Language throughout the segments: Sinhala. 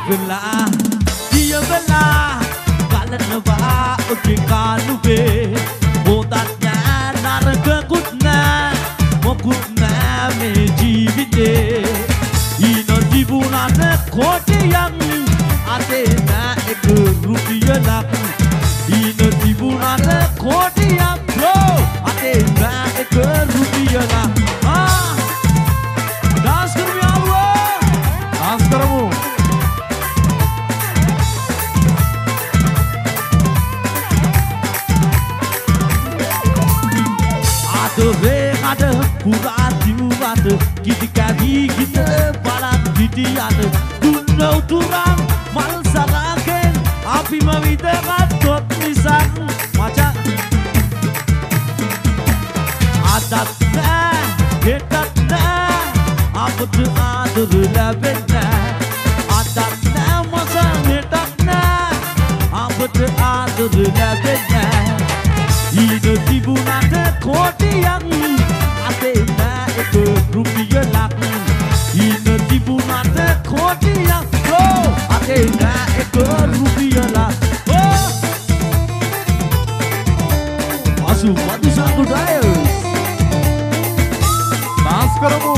dia bela kalanawa oke kanube bodatnya narga kutna mokutna me jivite ino dibunana koti yang adena ek rupiah lak ino dibunana koti yang bro adena ek rupiah lak dance karo yaluwa dance karamu ada pura diwada kita kali kita balat kita ada tunau turang mal saraken api mawida matot nisan maca adatna getatna apa tu ada labena adatna masa getatna apa tu ada labena ino tibunana koti yang adena ek rupiah lak ino tibunana koti yang bro adena ek rupiah lak asu madu sangu dayas dance karamu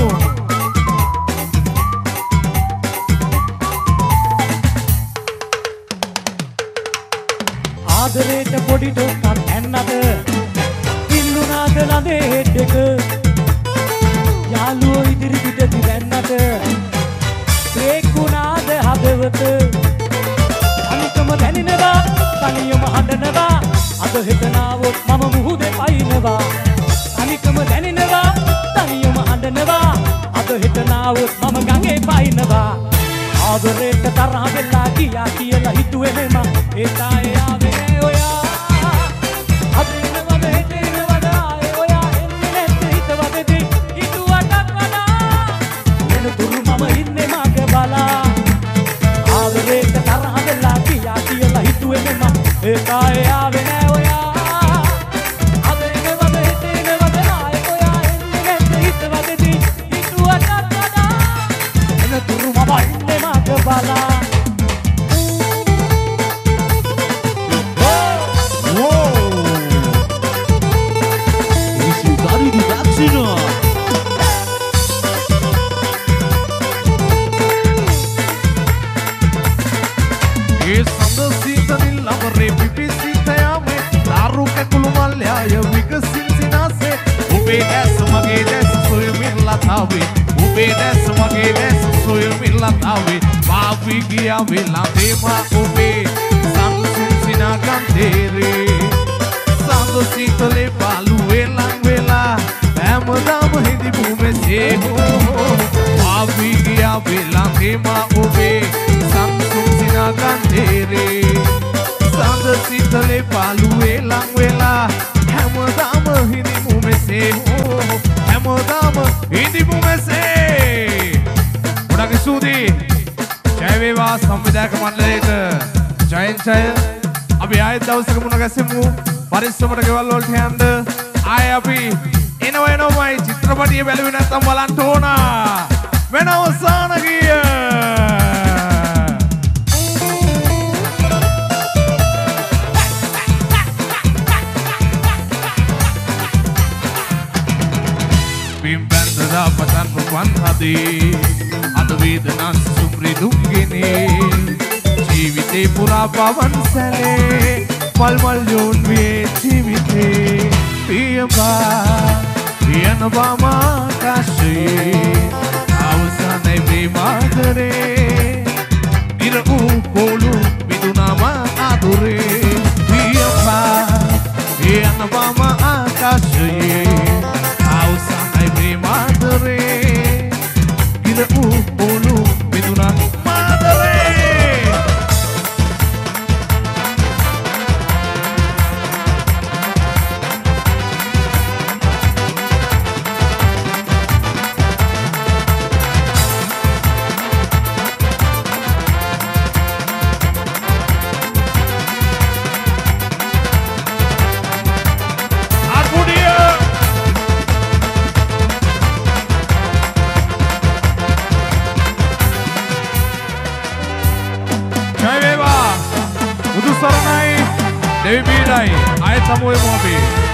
ආදරේට පොඩි ඩොක්කක් ඇන්නද ඉල්ලුනාද නදේ හෙඩ් එක යාළුවෝ ඉදිරි පිට දිවන්නට බ්‍රේක් වුණාද හදවත අනිකම දැනෙනවා තනියම හඬනවා අද හෙතනාවොත් මම මුහුදේ පයින්නවා අනිකම දැනෙනවා තනියම හඬනවා අද හෙතනාවොත් මම ගඟේ පයින්නවා ආදරේට තරහ වෙලා ගියා කියලා හිතුවේ මම ඒ තායේ ආවේ ඔයා අදිනවද හිටිනවද ආයේ ඔයා එන්නේ නැති හිතවදදී හිතුවටත් වඩා වෙන තුරු මම ඉන්නේ මගේ බලා ආදරේට තරහ වෙලා ගියා කියලා හිතුවේ මම ඒ තායේ ආවේ නෑ ඔයා අදිනවද හිටිනවද ආයේ ඔයා එන්නේ නැති හිතවදදී හිතුවටත් වඩා වෙන තුරු මම ඉන්නේ මගේ බලා Ube dessa mage dessa soil milla tawe Bavi giya vela dema ube Samsung sina kantere Sango sitole palu velang vela Hamdam hindi bhume se ho Bavi giya vela dema ube Samsung sina kantere Sango sitole palu velang vela Hamdam hindi bhume se ho Hamdam hindi bhume se ගොඩක් ස්තුතියි ජය වේවා සංවිධායක මණ්ඩලයට ජයෙන් ජය අපි ආයෙත් දවසක මුණ ගැසෙමු පරිස්සමට ගෙවල් වලට යන්න ආයෙ අපි එනවයි චිත්‍රපටිය බැලුවේ නැත්නම් බලන්න ඕන වෙන අවසාන ගීය බිම්බන්දරා පතන් රුවන් හදේ අද වේදනා සුප්‍රිදුම්ගිනේ ජීවිතේ පුරා පවන් සැලේ මල් යෝන් වේ ජීවිතේ පියඹා පියනවා මාකාශයේ අවසානයේ ප්‍රේමාදරේ ඉර වූ පොළු මිදුනාම ආදුරේ පියඹා පියනවා මාකාශයේ අවසානයේ ප්‍රේමාදරේ Ulu miduna madre සමුවෙමු අපි